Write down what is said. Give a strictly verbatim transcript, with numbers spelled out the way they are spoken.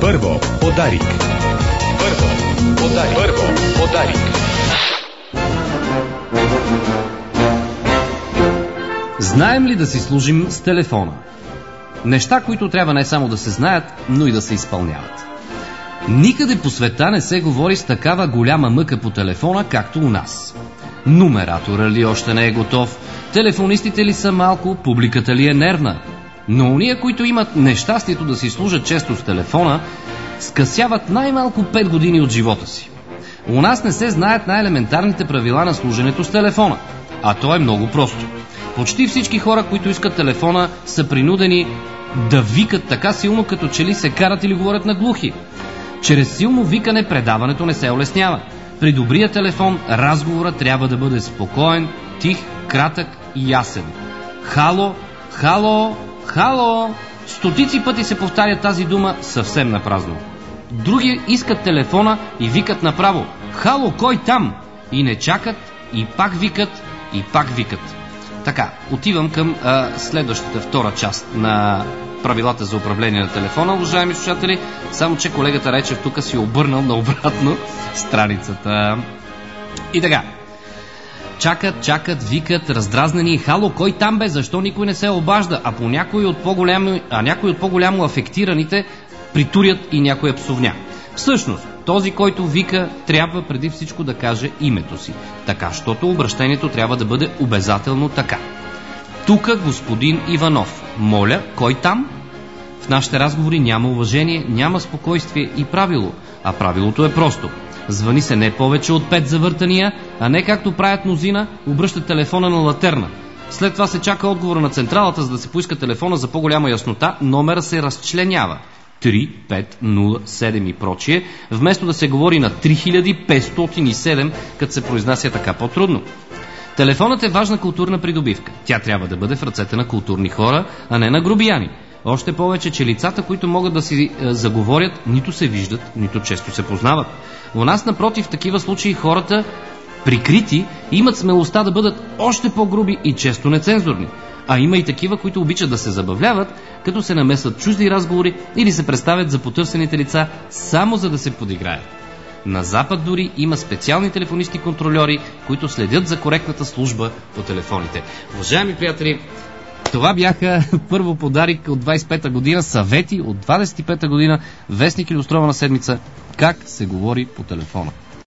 Първо подарик. Първо подарик. Първо подарик. Знаем ли да си служим с телефона? Неща, които трябва не само да се знаят, но и да се изпълняват. Никъде по света не се говори с такава голяма мъка по телефона, както у нас. Номератора ли още не е готов? Телефонистите ли са малко? Публиката ли е нервна? Но уния, които имат нещастието да си служат често с телефона, скъсяват най-малко пет години от живота си. У нас не се знаят най-елементарните правила на служенето с телефона, а то е много просто. Почти всички хора, които искат телефона, са принудени да викат така силно, като че ли се карат или говорят на глухи. Чрез силно викане предаването не се улеснява. При добрия телефон разговорът трябва да бъде спокоен, тих, кратък и ясен. Хало, хало, хало. Стотици пъти се повтаря тази дума съвсем напразно. Други искат телефона и викат направо: хало, кой там? И не чакат, и пак викат, и пак викат. Така, отивам към а, следващата втора част на правилата за управление на телефона, уважаеми слушатели, само че колегата Речев тук си обърнал наобратно страницата. И така, чакат, чакат, викат, раздразнени: хало, кой там бе? Защо никой не се обажда? А по някои от по-голямо, а някои от по-голямо афектираните притурят и някоя псовня. Всъщност, този, който вика, трябва преди всичко да каже името си, така, щото обращението трябва да бъде обязателно така: тука господин Иванов, моля, кой там? В нашите разговори няма уважение, няма спокойствие и правило, а правилото е просто: звъни се не повече от пет завъртания, а не както правят мнозина, обръщат телефона на латерна. След това се чака отговора на централата, за да се поиска телефона за по-голяма яснота, номера се разчленява три пет нула седем и прочие, вместо да се говори на три хиляди петстотин и седем, като се произнася така по-трудно. Телефонът е важна културна придобивка. Тя трябва да бъде в ръцете на културни хора, а не на грубияни. Още повече, че лицата, които могат да си е, заговорят, нито се виждат, нито често се познават. У нас, напротив, в такива случаи хората, прикрити, имат смелостта да бъдат още по-груби и често нецензурни. А има и такива, които обичат да се забавляват, като се намесват чужди разговори или се представят за потърсените лица, само за да се подиграят. На Запад дори има специални телефонисти-контрольори, които следят за коректната служба по телефоните. Уважаеми приятели, това бяха първо подарик от двадесет и пета година, съвети от двадесет и пета година, вестник Илюстрована седмица, как се говори по телефона.